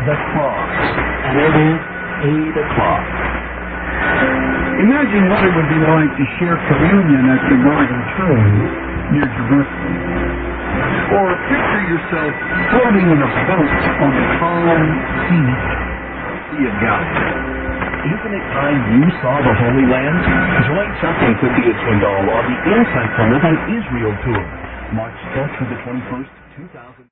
the cross, and it is 8 o'clock. Imagine what it would be like to share communion at the Northern Tomb near Jerusalem. Or picture yourself floating in a boat on the calm Sea of Galilee. Isn't it time you saw the Holy Land? Join Chuck and Cynthia Swindoll on the Insight from Living Israel Tour, March 12th through the 21st, 2000.